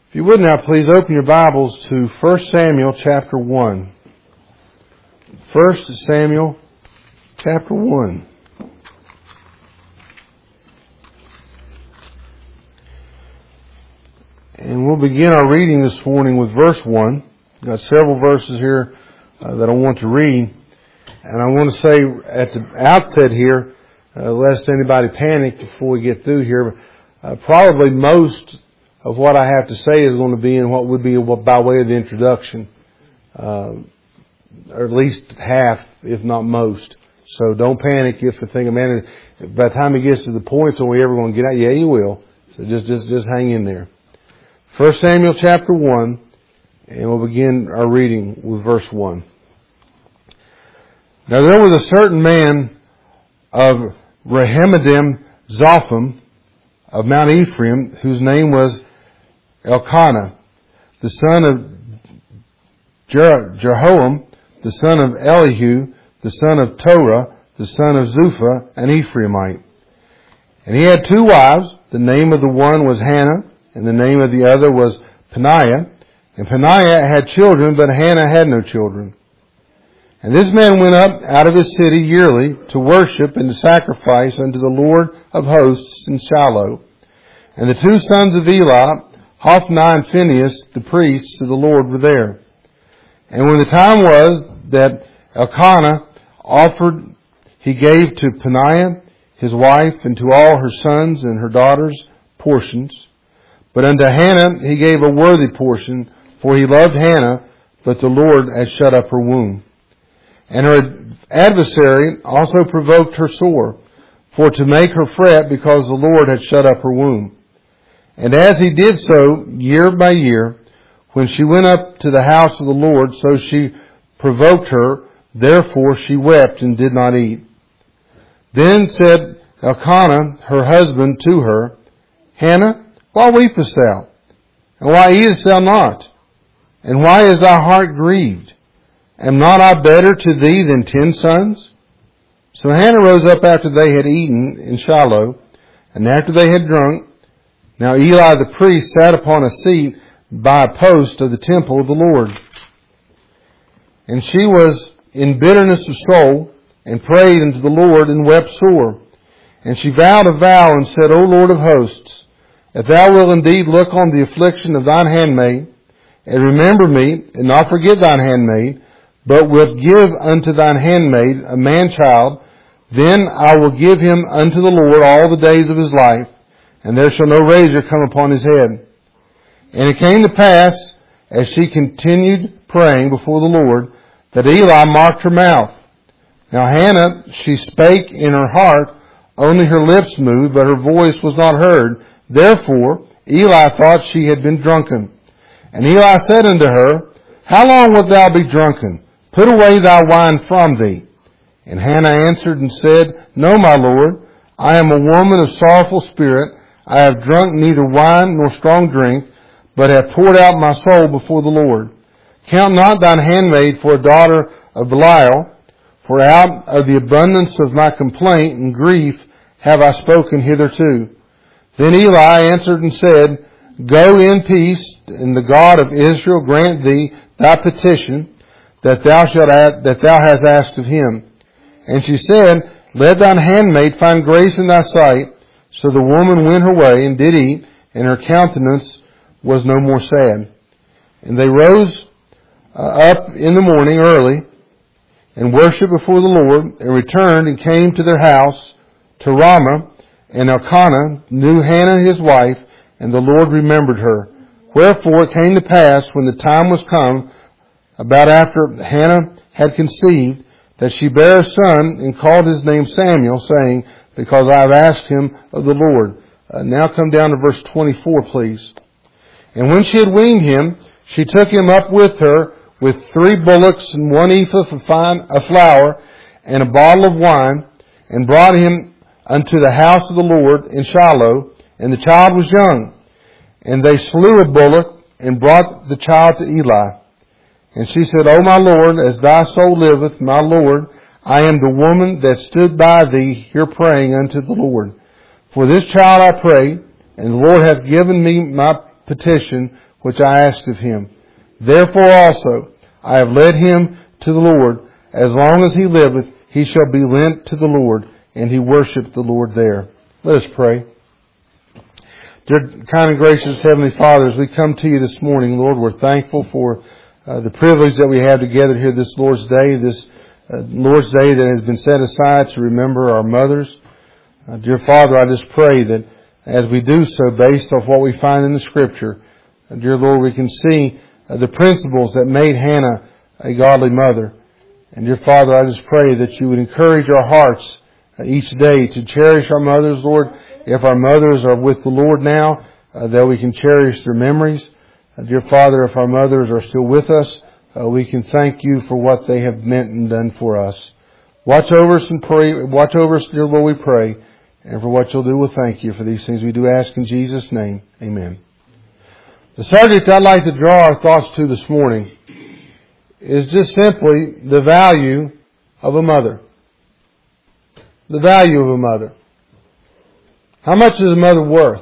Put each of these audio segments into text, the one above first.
If you would now, please open your Bibles to 1 Samuel chapter 1. 1 Samuel chapter 1. And we'll begin our reading this morning with verse 1. We've got several verses here that I want to read. And I want to say at the outset here, lest anybody panic before we get through here, probably most of what I have to say is going to be in what would be by way of the introduction, or at least half, if not most. So don't panic if you think, man, by the time it gets to the points, are we ever going to get out? Yeah, you will. So just hang in there. 1 Samuel chapter 1, and we'll begin our reading with verse 1. Now there was a certain man of Rehemadim Zophim of Mount Ephraim, whose name was Elkanah, the son of Jeroham, the son of Elihu, the son of Torah, the son of Zupha, an Ephraimite. And he had two wives. The name of the one was Hannah, and the name of the other was Peninnah. And Peninnah had children, but Hannah had no children. And this man went up out of his city yearly to worship and to sacrifice unto the Lord of hosts in Shiloh. And the two sons of Eli, Hophni and Phinehas, the priests of the Lord, were there. And when the time was that Elkanah offered, he gave to Peninnah, his wife, and to all her sons and her daughters portions. But unto Hannah he gave a worthy portion, for he loved Hannah, but the Lord had shut up her womb. And her adversary also provoked her sore, for to make her fret, because the Lord had shut up her womb. And as he did so year by year, when she went up to the house of the Lord, so she provoked her, therefore she wept and did not eat. Then said Elkanah, her husband, to her, Hannah, why weepest thou? And why eatest thou not? And why is thy heart grieved? Am not I better to thee than 10 sons? So Hannah rose up after they had eaten in Shiloh, and after they had drunk. Now Eli the priest sat upon a seat by a post of the temple of the Lord. And she was in bitterness of soul, and prayed unto the Lord, and wept sore. And she vowed a vow, and said, O Lord of hosts, if thou wilt indeed look on the affliction of thine handmaid, and remember me, and not forget thine handmaid, but wilt give unto thine handmaid a man-child, then I will give him unto the Lord all the days of his life, and there shall no razor come upon his head. And it came to pass, as she continued praying before the Lord, that Eli marked her mouth. Now Hannah, she spake in her heart, only her lips moved, but her voice was not heard. Therefore Eli thought she had been drunken. And Eli said unto her, How long wilt thou be drunken? Put away thy wine from thee. And Hannah answered and said, No, my Lord, I am a woman of sorrowful spirit. I have drunk neither wine nor strong drink, but have poured out my soul before the Lord. Count not thine handmaid for a daughter of Belial, for out of the abundance of my complaint and grief have I spoken hitherto. Then Eli answered and said, Go in peace, and the God of Israel grant thee thy petition that thou hast asked of him. And she said, Let thine handmaid find grace in thy sight. So the woman went her way and did eat, and her countenance was no more sad. And they rose up in the morning early, and worshipped before the Lord, and returned and came to their house to Ramah. And Elkanah knew Hannah his wife, and the Lord remembered her. Wherefore it came to pass, when the time was come, about after Hannah had conceived, that she bare a son, and called his name Samuel, saying, Because I have asked him of the Lord. Now come down to verse 24, please. And when she had weaned him, she took him up with her, with 3 bullocks and 1 ephah of flour, and a bottle of wine, and brought him unto the house of the Lord in Shiloh, and the child was young. And they slew a bullock, and brought the child to Eli. And she said, O my Lord, as thy soul liveth, my Lord, I am the woman that stood by thee here praying unto the Lord. For this child I pray, and the Lord hath given me my petition which I asked of him. Therefore also I have led him to the Lord. As long as he liveth, he shall be lent to the Lord, and he worshiped the Lord there. Let us pray. Dear kind and gracious Heavenly Father, as we come to you this morning, Lord, we're thankful for the privilege that we have together here this Lord's Day, Lord's Day that has been set aside to remember our mothers. Dear Father, I just pray that as we do so, based off what we find in the Scripture, dear Lord, we can see the principles that made Hannah a godly mother. And dear Father, I just pray that you would encourage our hearts each day to cherish our mothers, Lord. If our mothers are with the Lord now, that we can cherish their memories. Dear Father, if our mothers are still with us, we can thank you for what they have meant and done for us. Watch over us and pray. Watch over us, dear Lord, we pray. And for what you'll do, we'll thank you for these things. We do ask in Jesus' name. Amen. The subject I'd like to draw our thoughts to this morning is just simply the value of a mother. The value of a mother. How much is a mother worth?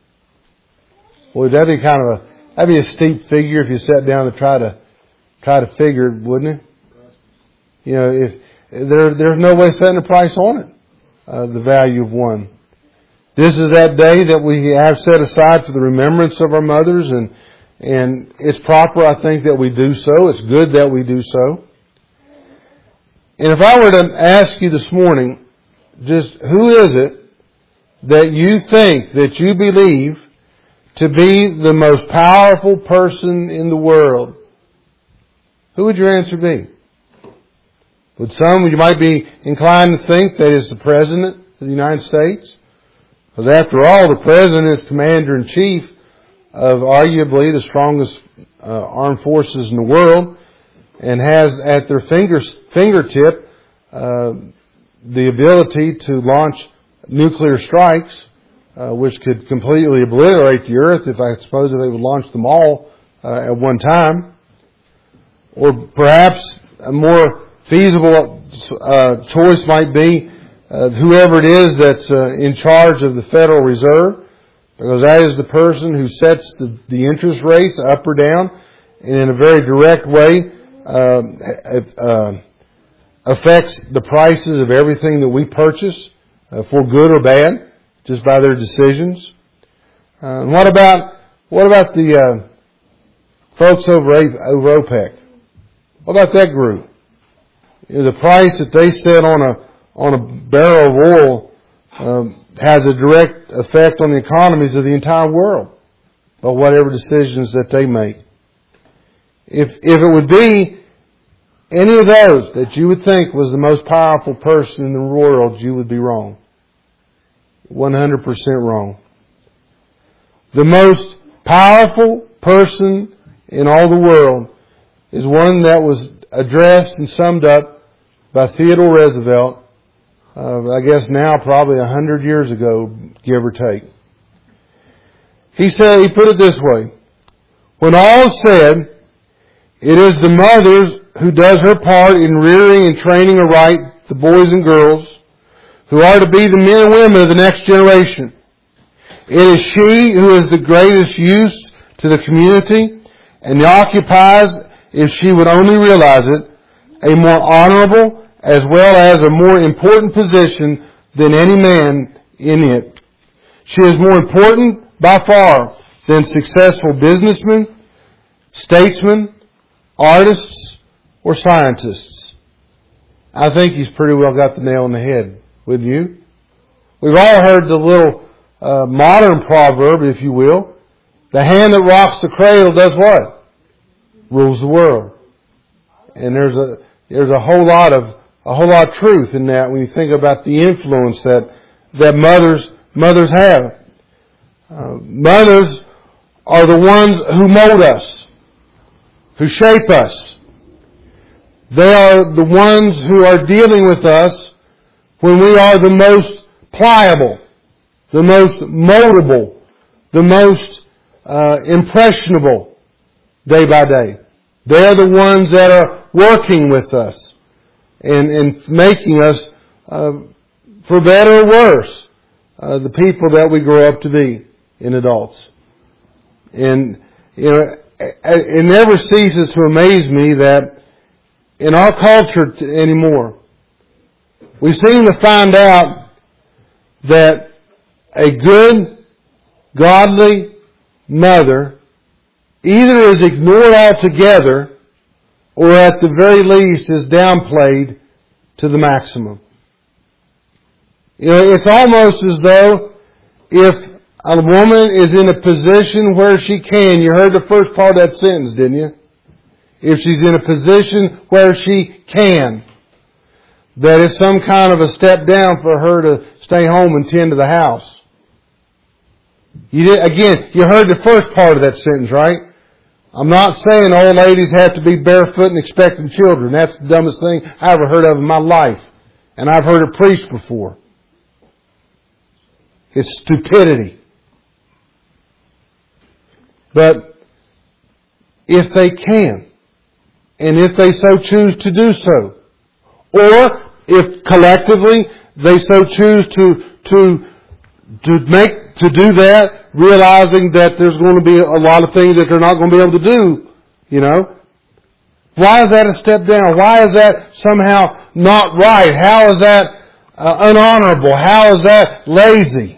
Well, that'd be a steep figure if you sat down to try to figure it, wouldn't it? You know, if there's no way of setting a price on it. The value of one. This is that day that we have set aside for the remembrance of our mothers, and it's proper, I think, that we do so. It's good that we do so. And if I were to ask you this morning, just who is it that you think, that you believe to be the most powerful person in the world, who would your answer be? With some, you might be inclined to think that it's the President of the United States. Because after all, the President is Commander-in-Chief of arguably the strongest armed forces in the world, and has at their fingertip the ability to launch nuclear strikes, which could completely obliterate the earth if they would launch them all at one time. Or perhaps a more feasible choice might be whoever it is that's in charge of the Federal Reserve, because that is the person who sets the interest rates up or down, and in a very direct way affects the prices of everything that we purchase, for good or bad, just by their decisions. What about the folks over OPEC? What about that group? You know, the price that they set on a barrel of oil has a direct effect on the economies of the entire world, by whatever decisions that they make. If it would be any of those that you would think was the most powerful person in the world, you would be wrong. 100% wrong. The most powerful person in all the world is one that was addressed and summed up by Theodore Roosevelt, I guess now probably 100 years ago, give or take. He put it this way: when all is said, it is the mother who does her part in rearing and training aright the boys and girls who are to be the men and women of the next generation. It is she who is the greatest use to the community and occupies, if she would only realize it, a more honorable as well as a more important position than any man in it. She is more important by far than successful businessmen, statesmen, artists, or scientists. I think he's pretty well got the nail on the head, wouldn't you? We've all heard the little modern proverb, if you will. The hand that rocks the cradle does what? Rules the world. And there's a whole lot of truth in that when you think about the influence that mothers have. Mothers are the ones who mold us, who shape us. They are the ones who are dealing with us when we are the most pliable, the most moldable, the most impressionable day by day. They are the ones that are working with us and making us, for better or worse, the people that we grow up to be in adults. And it never ceases to amaze me that in our culture anymore, we seem to find out that a good, godly mother either is ignored altogether or at the very least is downplayed to the maximum. It's almost as though if a woman is in a position where she can, you heard the first part of that sentence, didn't you? If she's in a position where she can, that it's some kind of a step down for her to stay home and tend to the house. You heard the first part of that sentence, right? I'm not saying old ladies have to be barefoot and expecting children. That's the dumbest thing I ever heard of in my life. And I've heard it preached before. It's stupidity. But if they can, and if they so choose to do so, or if collectively they so choose to do that, realizing that there's going to be a lot of things that they're not going to be able to do, why is that a step down? Why is that somehow not right? How is that unhonorable? How is that lazy?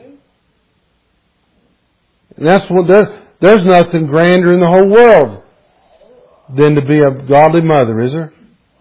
And that's what there's nothing grander in the whole world than to be a godly mother, is there?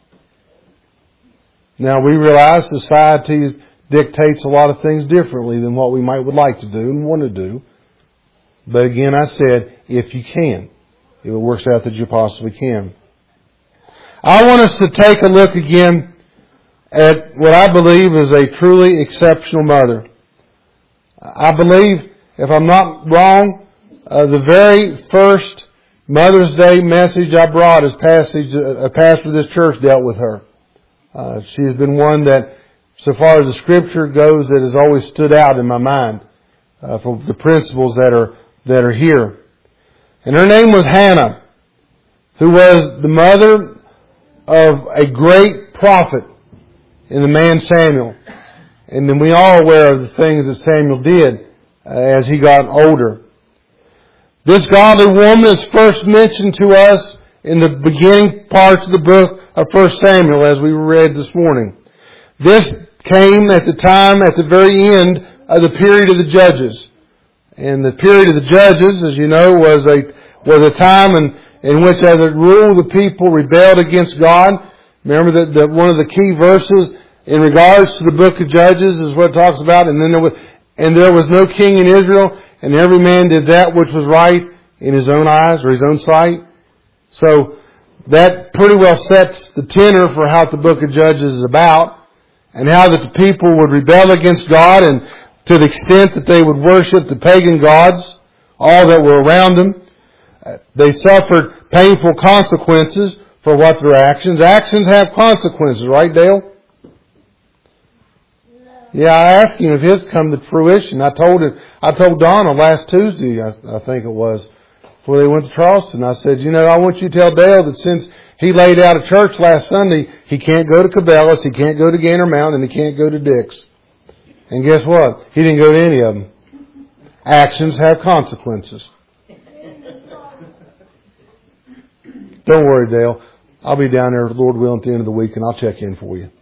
Now we realize society dictates a lot of things differently than what we would like to do and want to do. But again, I said, if you can, if it works out that you possibly can. I want us to take a look again at what I believe is a truly exceptional mother. I believe, if I'm not wrong, the very first Mother's Day message I brought, a pastor of this church dealt with her. She has been one that, so far as the Scripture goes, that has always stood out in my mind for the principles that are here. And her name was Hannah, who was the mother of a great prophet in the man Samuel. And then we are aware of the things that Samuel did as he got older. This godly woman is first mentioned to us in the beginning parts of the book of 1 Samuel, as we read this morning. This came at the time, at the very end of the period of the Judges. And the period of the Judges, as you know, was a time in which, as a rule, the people rebelled against God. Remember that one of the key verses in regards to the book of Judges is what it talks about. And there was no king in Israel, and every man did that which was right in his own eyes or his own sight. So that pretty well sets the tenor for how the book of Judges is about, and how that the people would rebel against God, and to the extent that they would worship the pagan gods, all that were around them. They suffered painful consequences for what their actions. Actions have consequences, right, Dale? Yeah, I asked him if his come to fruition. I told Donna last Tuesday, I think it was, before they went to Charleston. I said, I want you to tell Dale that since he laid out a church last Sunday, he can't go to Cabela's, he can't go to Gainer Mountain, and he can't go to Dick's. And guess what? He didn't go to any of them. Actions have consequences. Don't worry, Dale. I'll be down there, Lord willing, at the end of the week, and I'll check in for you.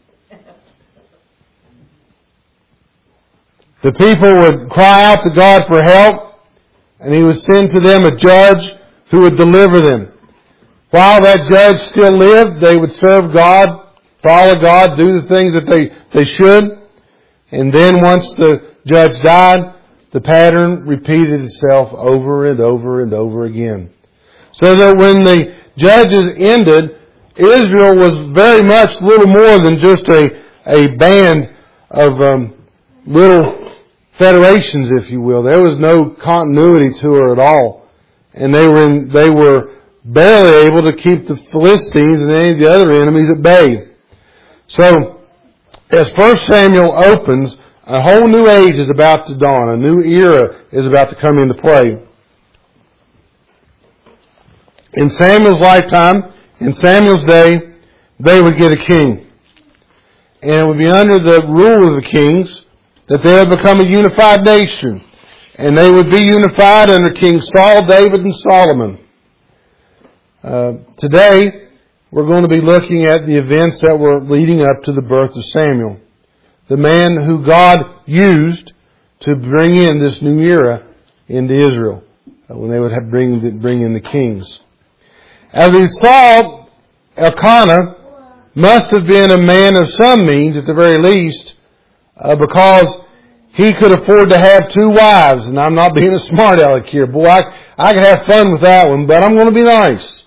The people would cry out to God for help, and He would send to them a judge who would deliver them. While that judge still lived, they would serve God, follow God, do the things that they should. And then once the judge died, the pattern repeated itself over and over and over again. So that when the judges ended, Israel was very much little more than just a band of little federations, if you will. There was no continuity to her at all. And they were barely able to keep the Philistines and any of the other enemies at bay. So, as 1 Samuel opens, a whole new age is about to dawn. A new era is about to come into play. In Samuel's lifetime, in Samuel's day, they would get a king. And it would be under the rule of the kings that they would become a unified nation. And they would be unified under King Saul, David, and Solomon. Today, we're going to be looking at the events that were leading up to the birth of Samuel, the man who God used to bring in this new era into Israel, when they would have bring in the kings. As we saw, Elkanah must have been a man of some means, at the very least, because he could afford to have 2 wives. And I'm not being a smart aleck here. Boy, I could have fun with that one, but I'm going to be nice.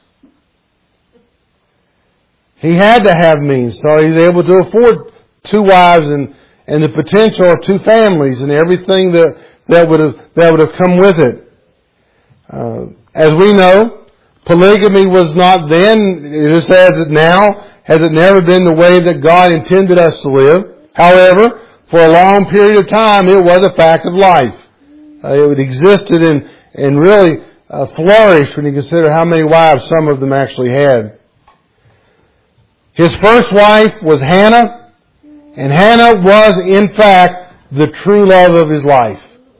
He had to have means, so he was able to afford 2 wives and the potential of 2 families and everything that would have come with it. As we know, polygamy was not then, just as it now, has it never been the way that God intended us to live. However, for a long period of time, it was a fact of life. It existed and really flourished when you consider how many wives some of them actually had. His first wife was Hannah, and Hannah was, in fact, the true love of his life.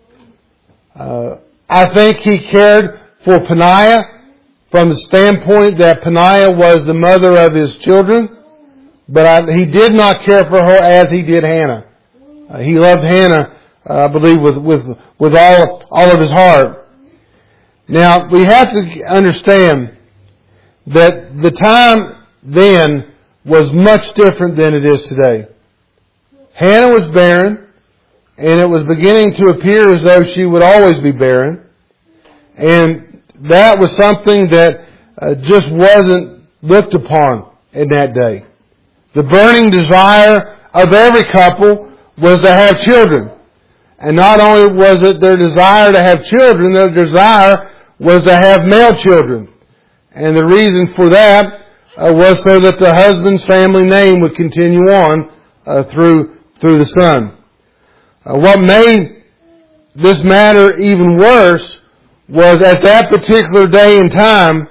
I think he cared for Peninnah from the standpoint that Peninnah was the mother of his children, but he did not care for her as he did Hannah. He loved Hannah, I believe, with all of his heart. Now, we have to understand that the time then was much different than it is today. Hannah was barren, and it was beginning to appear as though she would always be barren. And that was something that just wasn't looked upon in that day. The burning desire of every couple was to have children. And not only was it their desire to have children, their desire was to have male children. And the reason for that was so that the husband's family name would continue on through the son. What made this matter even worse was at that particular day and time,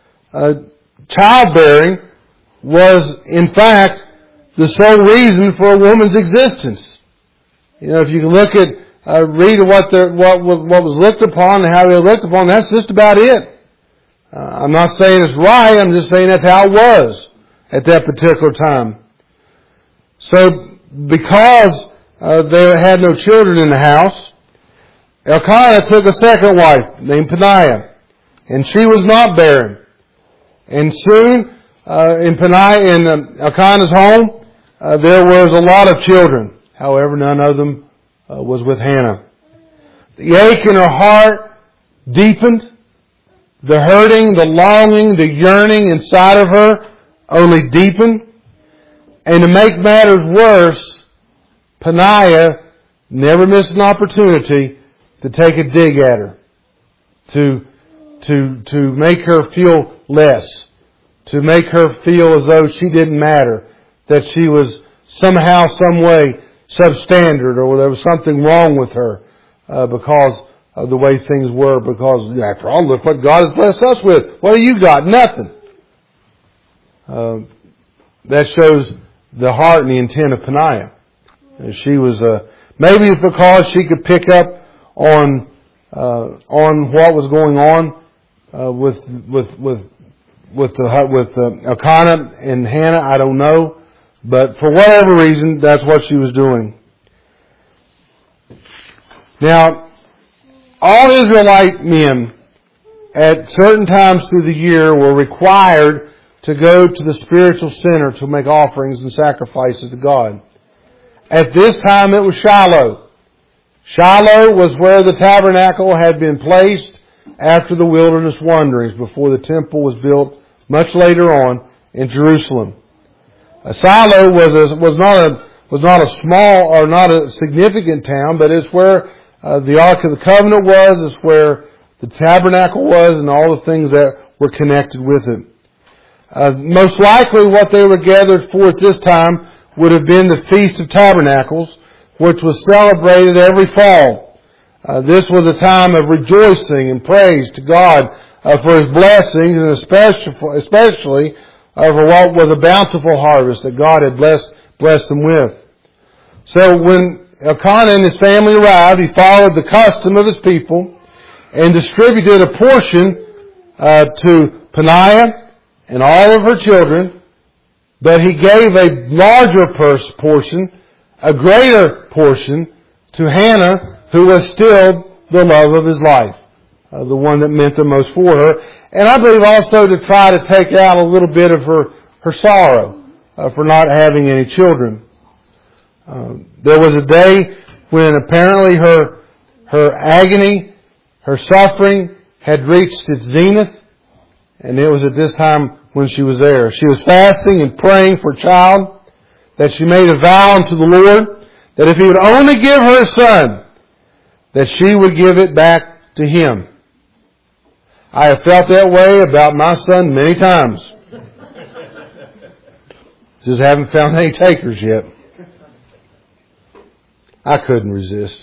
childbearing was in fact the sole reason for a woman's existence. You know, if you can look at, read what was looked upon and how they looked upon, that's just about it. I'm not saying it's right, I'm just saying that's how it was at that particular time. So, because they had no children in the house, Elkanah took a second wife named Peninnah, and she was not barren. And soon, in Elkanah's home, there was a lot of children. However, none of them was with Hannah. The ache in her heart deepened. The hurting, the longing, the yearning inside of her only deepened. And to make matters worse, Peninnah never missed an opportunity to take a dig at her, to make her feel less, to make her feel as though she didn't matter, that she was somehow, some way substandard, or there was something wrong with her because of the way things were. Because after all, look what God has blessed us with. What do you got? Nothing. That shows the heart and the intent of Peninnah. She was maybe it's because she could pick up on what was going on with Elkanah and Hannah. I don't know, but for whatever reason, that's what she was doing. Now, all Israelite men at certain times through the year were required to go to the spiritual center to make offerings and sacrifices to God. At this time it was Shiloh. Shiloh was where the tabernacle had been placed after the wilderness wanderings, before the temple was built much later on in Jerusalem. Shiloh was not a small or not a significant town, but it's where the Ark of the Covenant was, it's where the tabernacle was, and all the things that were connected with it. Most likely what they were gathered for at this time would have been the Feast of Tabernacles, which was celebrated every fall. This was a time of rejoicing and praise to God for His blessings, and especially for what was a bountiful harvest that God had blessed them with. So when Elkanah and his family arrived, he followed the custom of his people and distributed a portion to Peninnah and all of her children, but He gave a larger portion, a greater portion, to Hannah, who was still the love of his life, the one that meant the most for her. And I believe also to try to take out a little bit of her sorrow for not having any children. There was a day when apparently her agony, her suffering had reached its zenith, and it was at this time when she was there. She was fasting and praying for a child, that she made a vow unto the Lord that if He would only give her a son, that she would give it back to Him. I have felt that way about my son many times. Just haven't found any takers yet. I couldn't resist.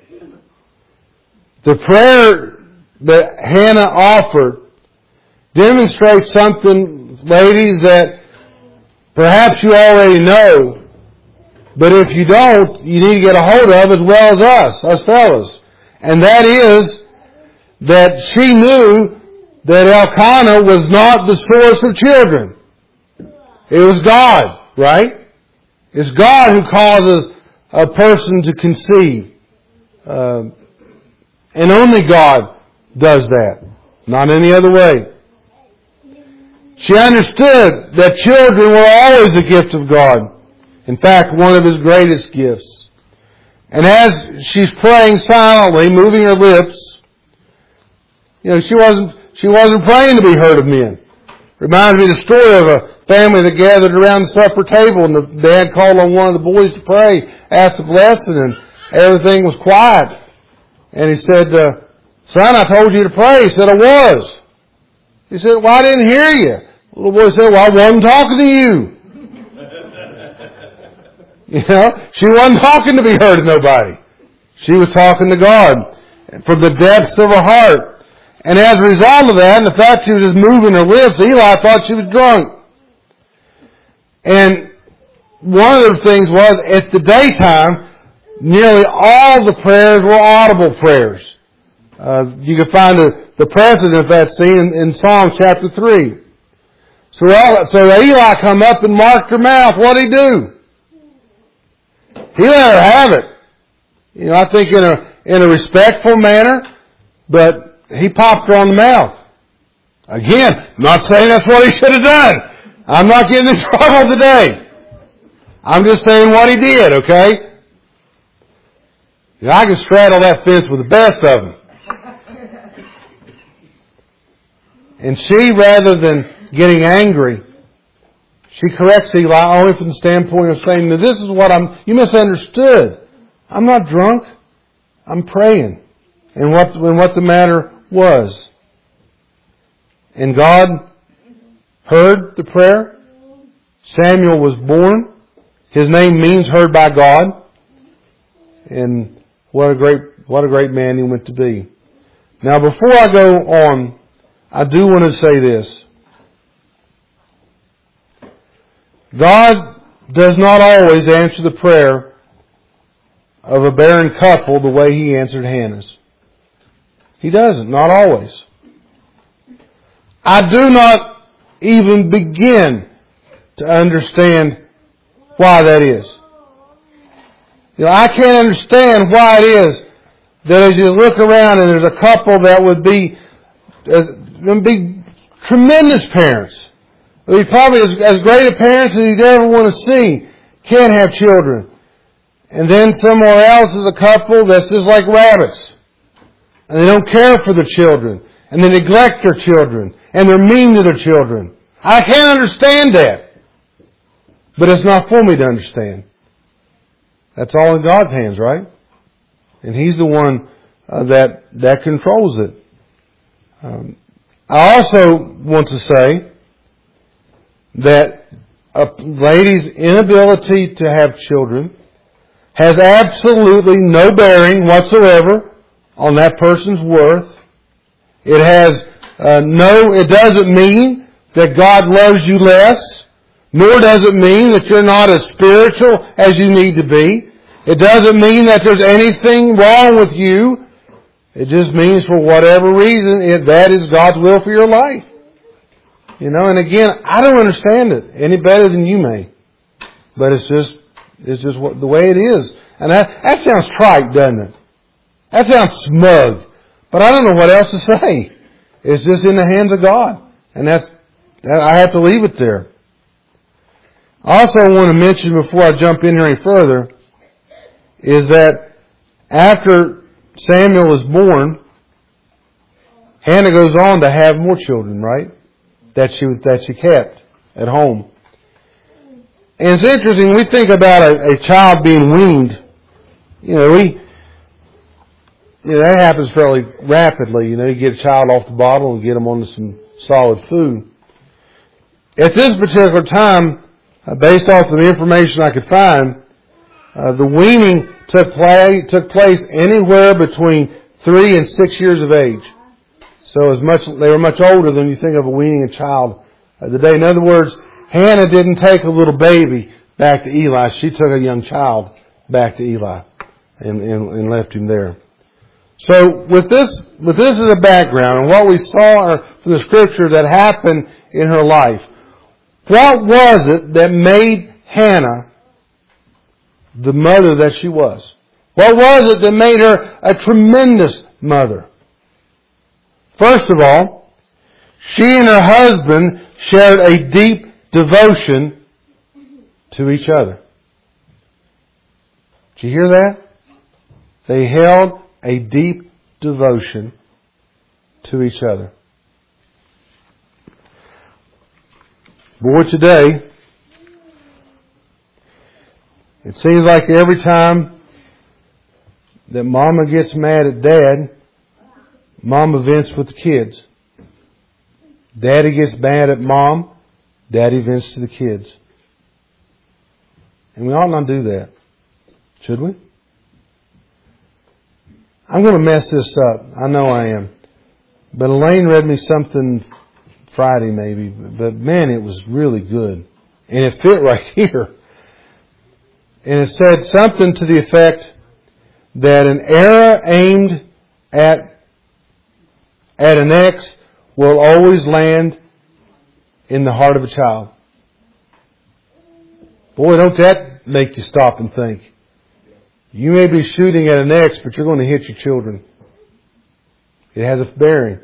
The prayer that Hannah offered demonstrates something, ladies, that perhaps you already know, but if you don't, you need to get a hold of as well as us fellas. And that is that she knew that Elkanah was not the source of children. It was God, right? It's God who causes a person to conceive. And only God does that. Not any other way. She understood that children were always a gift of God. In fact, one of His greatest gifts. And as she's praying silently, moving her lips, she wasn't praying to be heard of men. Reminds me of the story of a family that gathered around the supper table, and the dad called on one of the boys to pray, asked a blessing, and everything was quiet. And he said, "Son, I told you to pray." He said, "I was." He said, "Well, I didn't hear you." The little boy said, "Well, I wasn't talking to you." She wasn't talking to be heard of nobody. She was talking to God from the depths of her heart. And as a result of that, and the fact she was just moving her lips, Eli thought she was drunk. And one of the things was, at the daytime, nearly all the prayers were audible prayers. You can find the precedent of that scene in Psalm chapter 3. So Eli come up and marked her mouth. What did he do? He let her have it. I think in a respectful manner, but he popped her on the mouth. Again, not saying that's what he should have done. I'm not getting in trouble today. I'm just saying what he did, okay? I can straddle that fence with the best of them. And she, rather than getting angry, she corrects Eli only from the standpoint of saying, "Now this is what you misunderstood. I'm not drunk. I'm praying." And what the matter was. And God heard the prayer. Samuel was born. His name means heard by God. And what a great man he went to be. Now before I go on, I do want to say this. God does not always answer the prayer of a barren couple the way He answered Hannah's. He doesn't, not always. I do not even begin to understand why that is. I can't understand why it is that as you look around and there's a couple that would be tremendous parents. They'd be probably as great a parents as you'd ever want to see. Can't have children. And then somewhere else is a couple that's just like rabbits. And they don't care for their children. And they neglect their children. And they're mean to their children. I can't understand that. But it's not for me to understand. That's all in God's hands, right? And He's the one that controls it. I also want to say that a lady's inability to have children has absolutely no bearing whatsoever on that person's worth. It has it doesn't mean that God loves you less, nor does it mean that you're not as spiritual as you need to be. It doesn't mean that there's anything wrong with you. It just means for whatever reason, that is God's will for your life. You know, and again, I don't understand it any better than you may. But it's just the way it is. And that sounds trite, doesn't it? That sounds smug. But I don't know what else to say. It's just in the hands of God. And I have to leave it there. I also want to mention before I jump in here any further is that after Samuel was born, Hannah goes on to have more children, right? That she kept at home. And it's interesting, we think about a child being weaned. That happens fairly rapidly. You get a child off the bottle and get them onto some solid food. At this particular time, based off of the information I could find, the weaning took place anywhere between 3 and 6 years of age. So they were much older than you think of a weaning a child today. In other words, Hannah didn't take a little baby back to Eli. She took a young child back to Eli and left him there. So with this as a background and what we saw from the scripture that happened in her life, what was it that made Hannah the mother that she was? What was it that made her a tremendous mother? First of all, she and her husband shared a deep devotion to each other. Did you hear that? They held a deep devotion to each other. Boy, today, it seems like every time that Mama gets mad at Dad, Mama vents with the kids. Daddy gets mad at Mom, Daddy vents to the kids. And we ought not do that. Should we? I'm going to mess this up. I know I am. But Elaine read me something Friday maybe. But man, it was really good. And it fit right here. And it said something to the effect that an arrow aimed at an ex will always land in the heart of a child. Boy, don't that make you stop and think. You may be shooting at an ex, but you're going to hit your children. It has a bearing.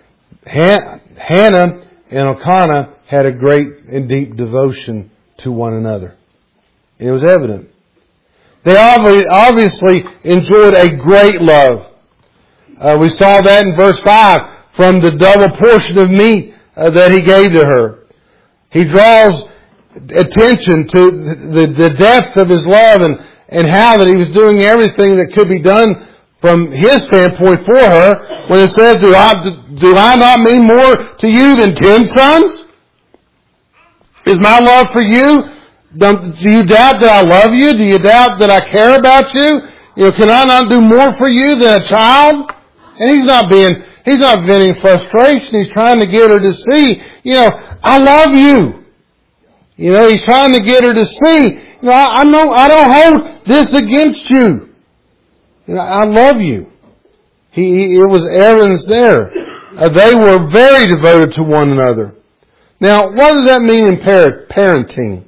Hannah and Elkanah had a great and deep devotion to one another. It was evident. They obviously enjoyed a great love. We saw that in verse 5 from the double portion of meat that he gave to her. He draws attention to the depth of his love and how that he was doing everything that could be done from his standpoint for her when it says, do I not mean more to you than 10 sons? Is my love for you? Do you doubt that I love you? Do you doubt that I care about you? Can I not do more for you than a child? And he's not venting frustration. He's trying to get her to see, I love you. He's trying to get her to see, I don't hold this against you. I love you. It was evidence there. They were very devoted to one another. Now, what does that mean in parenting?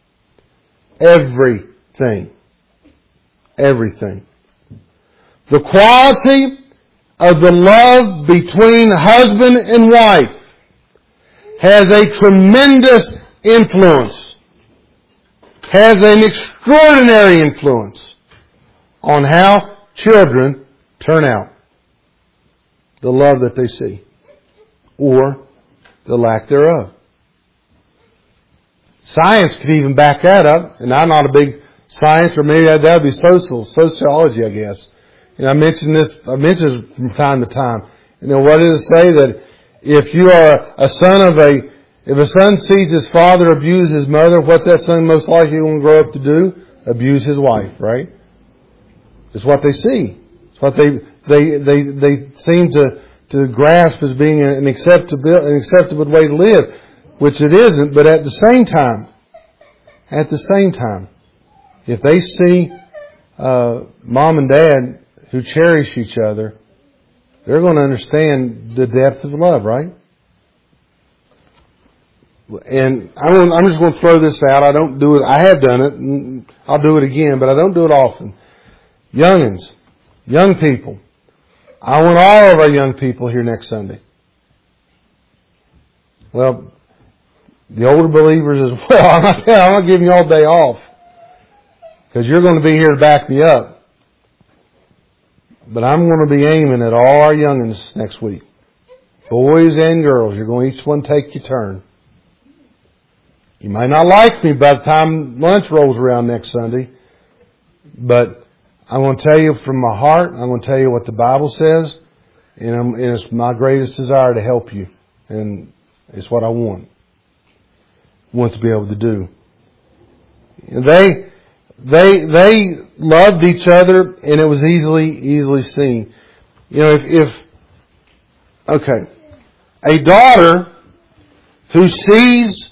Everything. Everything. The quality of the love between husband and wife has a tremendous influence, has an extraordinary influence on how children turn out. The love that they see, or the lack thereof. Science could even back that up, and I'm not a big science, or maybe that would be sociology, I guess. I mentioned it from time to time. What does it say? That if you are if a son sees his father abuse his mother, what's that son most likely going to grow up to do? Abuse his wife, right? It's what they see. It's what they seem to grasp as being an acceptable way to live, which it isn't. But at the same time, if they see mom and dad who cherish each other, they're going to understand the depth of love, right? And I'm just going to throw this out. I don't do it. I have done it, and I'll do it again, but I don't do it often. Youngins, young people. I want all of our young people here next Sunday. Well, the older believers as well. I'm not giving you all day off, because you're going to be here to back me up. But I'm going to be aiming at all our youngins next week. Boys and girls, you're going to each one take your turn. You might not like me by the time lunch rolls around next Sunday, but I'm going to tell you from my heart, I'm going to tell you what the Bible says, and it's my greatest desire to help you. And it's what I want to be able to do. They loved each other, and it was easily seen. You know, a daughter who sees,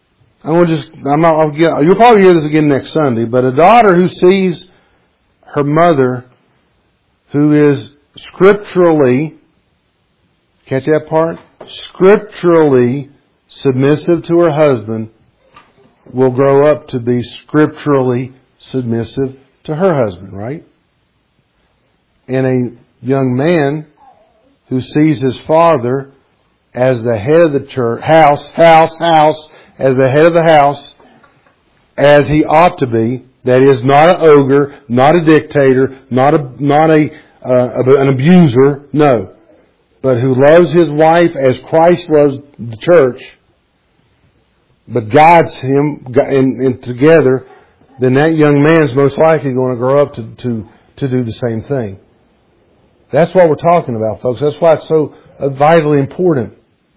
you'll probably hear this again next Sunday, but a daughter who sees her mother, who is scripturally, catch that part? Scripturally submissive to her husband, will grow up to be scripturally submissive to her husband, right? And a young man who sees his father as the head of the church, house, as the head of the house, as he ought to be, that is not an ogre, not a dictator, not an abuser, no. But who loves his wife as Christ loves the church, but guides him and together, then that young man's most likely going to grow up to do the same thing. That's what we're talking about, folks. That's why it's so vitally important.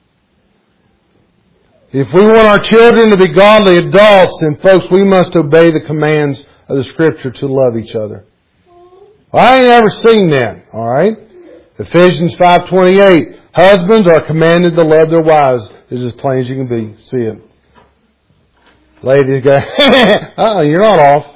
If we want our children to be godly adults, then folks, we must obey the commands of the Scripture to love each other. Well, I ain't ever seen that, alright? Ephesians 5:28. Husbands are commanded to love their wives. It's as plain as you can be. See it. Ladies go, you're not off.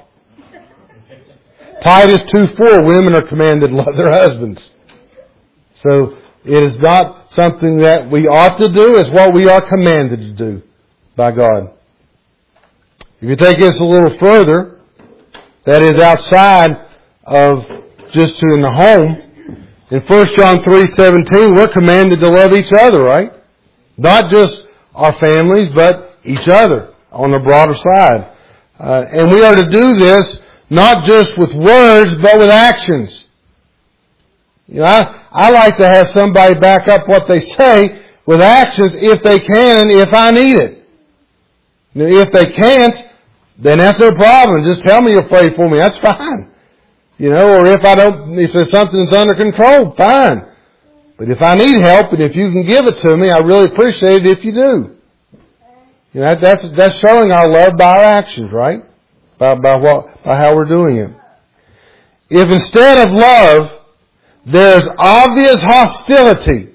Titus 2:4. Women are commanded to love their husbands. So, it is not something that we ought to do. It's what we are commanded to do by God. If you take this a little further, that is outside of just in the home, in 1 John 3:17, we're commanded to love each other, right? Not just our families, but each other on the broader side. And we are to do this not just with words, but with actions. You know, I like to have somebody back up what they say with actions if they can and if I need it. You know, if they can't, then that's their problem. Just tell me you'll pray for me. That's fine. You know, or if there's something that's under control, fine. But if I need help and if you can give it to me, I really appreciate it if you do. You know, that's showing our love by our actions, right? By how we're doing it. If instead of love, there's obvious hostility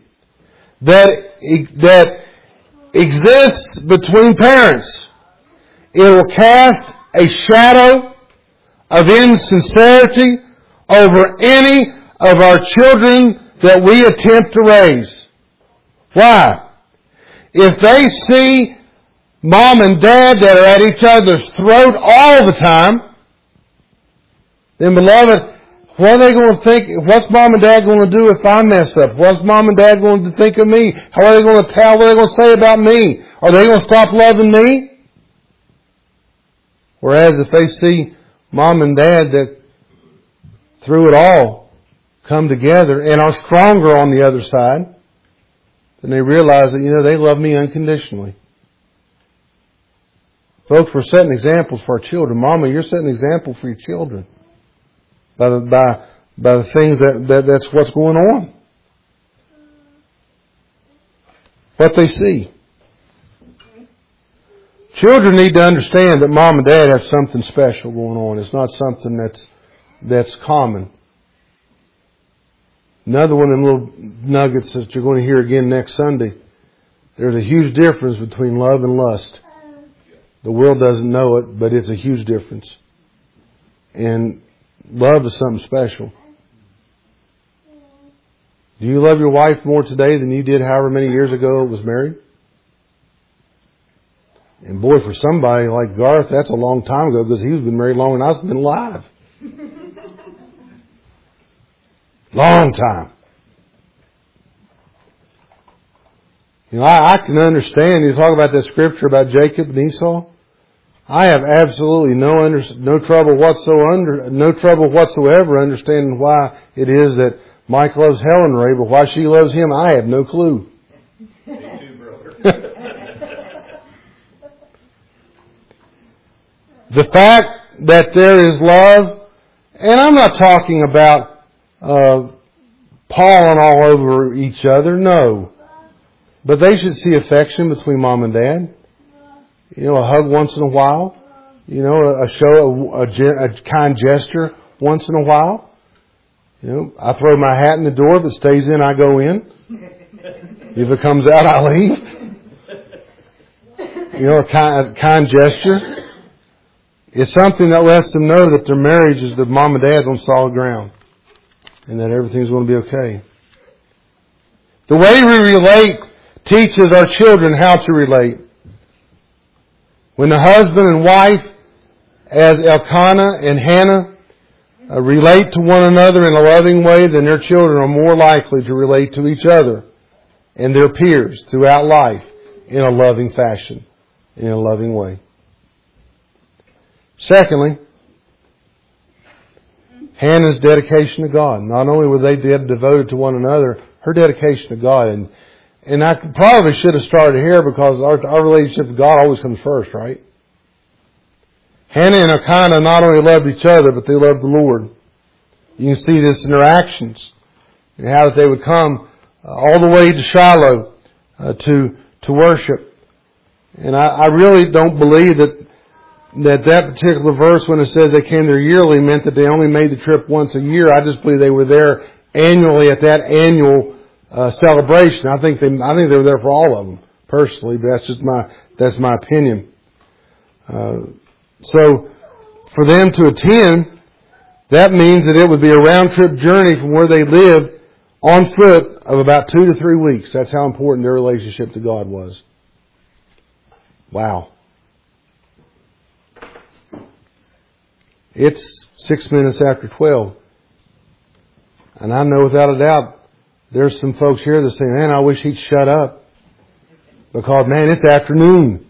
that exists between parents, it will cast a shadow of insincerity over any of our children that we attempt to raise. Why? If they see mom and dad that are at each other's throat all the time, then beloved, what are they going to think? What's mom and dad going to do if I mess up? What's mom and dad going to think of me? How are they going to tell? What are they going to say about me? Are they going to stop loving me? Whereas if they see mom and dad that through it all come together and are stronger on the other side, then they realize that, you know, they love me unconditionally. Folks, we're setting examples for our children. Mama, you're setting an example for your children. By the things that's what's going on. What they see. Children need to understand that mom and dad have something special going on. It's not something that's common. Another one of them little nuggets that you're going to hear again next Sunday. There's a huge difference between love and lust. The world doesn't know it, but it's a huge difference. And love is something special. Do you love your wife more today than you did however many years ago it was married? And boy, for somebody like Garth, that's a long time ago because he's been married longer than I've been alive. Long time. You know, I can understand. You talk about that scripture about Jacob and Esau. I have absolutely no trouble whatsoever understanding why it is that Mike loves Helen Ray, but why she loves him, I have no clue. Me too, brother. The fact that there is love, and I'm not talking about pawing all over each other, no. But they should see affection between mom and dad. You know, a hug once in a while. You know, a kind gesture once in a while. You know, I throw my hat in the door. If it stays in, I go in. If it comes out, I leave. You know, a kind gesture. It's something that lets them know that their marriage is that mom and dad's on solid ground. And that everything's going to be okay. The way we relate teaches our children how to relate. When the husband and wife, as Elkanah and Hannah, relate to one another in a loving way, then their children are more likely to relate to each other and their peers throughout life in a loving fashion, in a loving way. Secondly, Hannah's dedication to God. Not only were they devoted to one another, her dedication to God. And I probably should have started here because our relationship with God always comes first, right? Hannah and Elkanah not only loved each other, but they loved the Lord. You can see this in their actions. And how that they would come all the way to Shiloh to worship. And I really don't believe that particular verse, when it says they came there yearly, meant that they only made the trip once a year. I just believe they were there annually at that annual celebration. I think they were there for all of them personally, but that's my opinion. So for them to attend, that means that it would be a round trip journey from where they lived on foot of about 2 to 3 weeks. That's how important their relationship to God was. Wow. It's 6 minutes after 12. And I know without a doubt there's some folks here that say, man, I wish he'd shut up. Because, man, it's afternoon.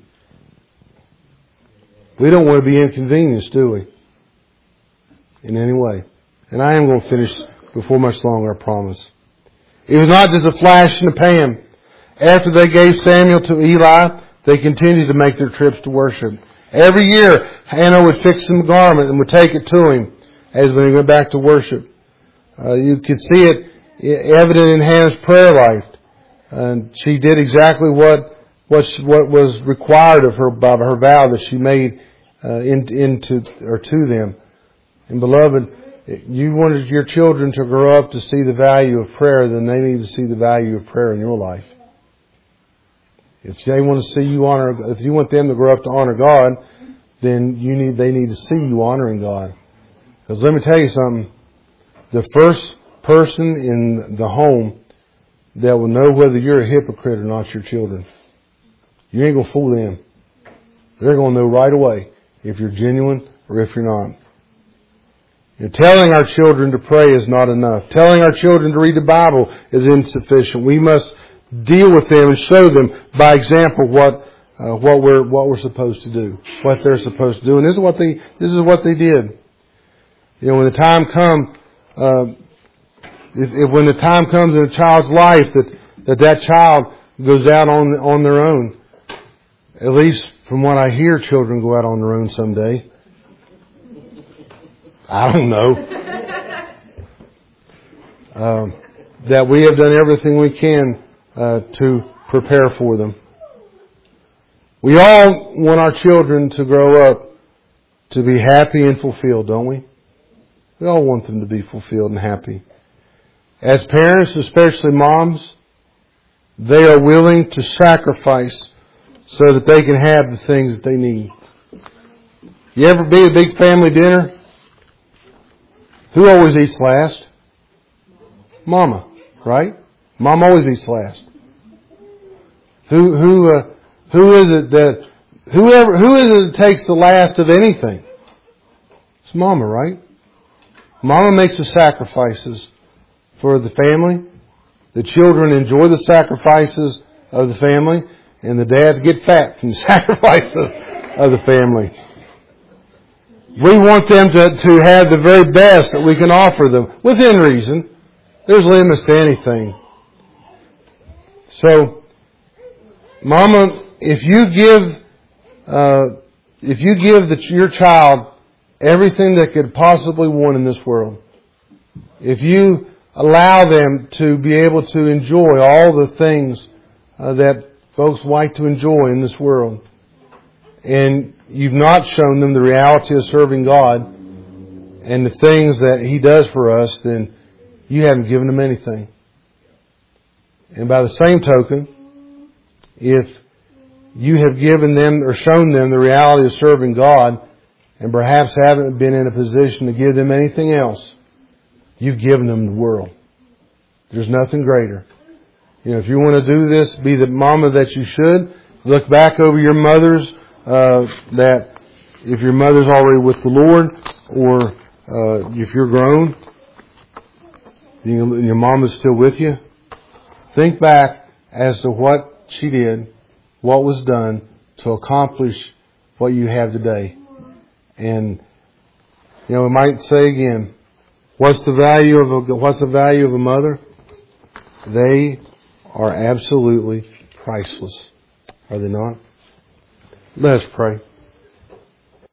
We don't want to be inconvenienced, do we? In any way. And I am going to finish before much longer, I promise. It was not just a flash in the pan. After they gave Samuel to Eli, they continued to make their trips to worship. Every year, Hannah would fix him a garment and would take it to him as when he went back to worship. You could see it evident in Hannah's prayer life. And she did exactly what was required of her by her vow that she made to them. And beloved, you wanted your children to grow up to see the value of prayer, then they need to see the value of prayer in your life. If they want to see you if you want them to grow up to honor God, then they need to see you honoring God. Because let me tell you something, the first person in the home that will know whether you're a hypocrite or not is your children. You ain't going to fool them. They're going to know right away if you're genuine or if you're not. Telling our children to pray is not enough. Telling our children to read the Bible is insufficient. We must deal with them and show them by example what we're supposed to do, what they're supposed to do, and this is what they did. When the time comes, when the time comes in a child's life that child goes out on their own. At least from what I hear, children go out on their own someday. I don't know. That we have done everything we can to prepare for them. We all want our children to grow up to be happy and fulfilled, don't we? We all want them to be fulfilled and happy. As parents, especially moms, they are willing to sacrifice so that they can have the things that they need. You ever be at a big family dinner? Who always eats last? Mama, right? Mom always eats last. Who is it that who is it that takes the last of anything? It's Mama, right? Mama makes the sacrifices for the family. The children enjoy the sacrifices of the family, and the dads get fat from the sacrifices of the family. We want them to have the very best that we can offer them, within reason. There's limits to anything. So, Mama, if you give your child everything they could possibly want in this world, if you allow them to be able to enjoy all the things that folks like to enjoy in this world, and you've not shown them the reality of serving God and the things that He does for us, then you haven't given them anything. And by the same token, if you have given them or shown them the reality of serving God and perhaps haven't been in a position to give them anything else, you've given them the world. There's nothing greater. If you want to do this, be the mama that you should. Look back over your mothers, that if your mother's already with the Lord, or if you're grown, and your mom is still with you, think back as to what she did, what was done to accomplish what you have today. And we might say again, what's the value of a mother? They are absolutely priceless, are they not? Let us pray.